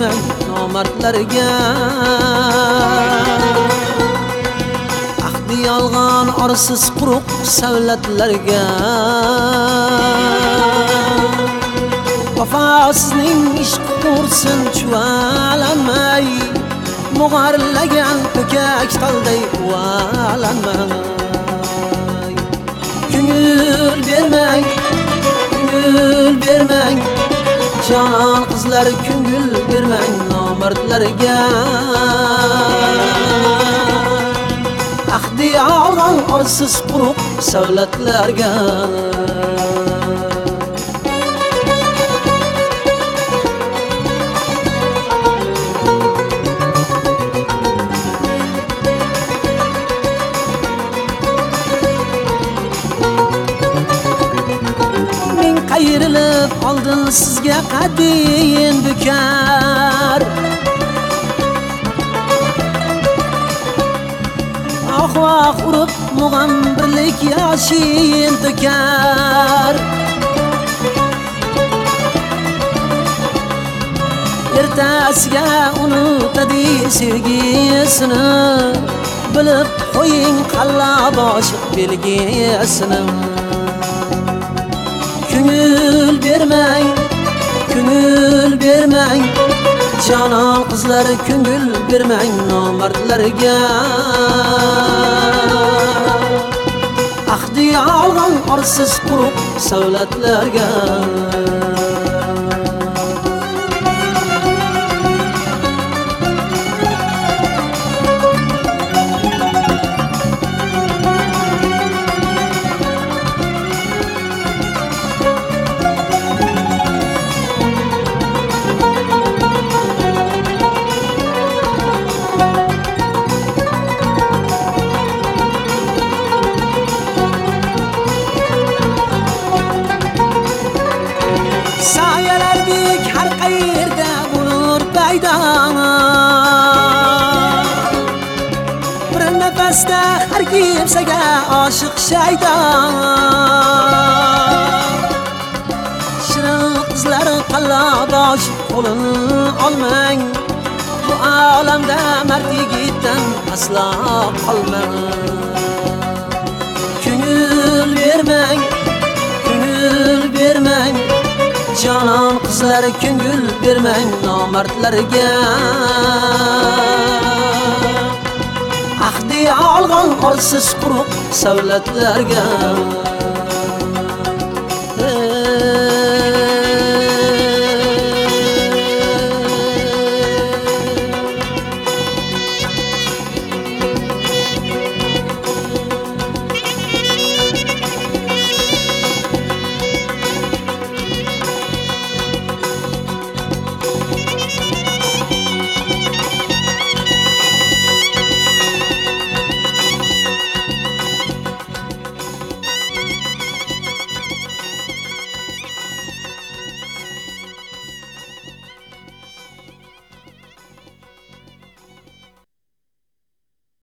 bermang nomardlarga. Ahdi yolg'on orsiz quruq savlatlarga. Vafosizning ishq qursin chuvalanmay, mug'arlagan ko'kak tolday uvalanmay. Ko'ngil bermang, ko'ngil bermang, jon qizlar ko'ngil bermang nomardlarga. Ahdi yolg'on orsiz quruq savlatlarga. Qayrilib oldin sizga qadin bukar. Ahvoq urib mug'ambirlik yashin to'kar. Ertasiga unutadi sevgisini, bilib qo'ying qalla boshi belgisini. Ko'ngil bermang, ko'ngil bermang, jonon qizlar ko'ngil bermang nomardlarga. Ahdi yolg'on orsiz quruq savlatlarga. Bir nafasda har kimsaga oshiq shaydon. Shirin qizlar qallabosh qo'lin olmang, bu olamda mard yigitdan aslo qolmang. Ko'ngil bermang, ko'ngil bermang, jonon qizlar ko'ngil bermang nomardlarga. Ahdi yolg'on orsiz quruq savlatlarga.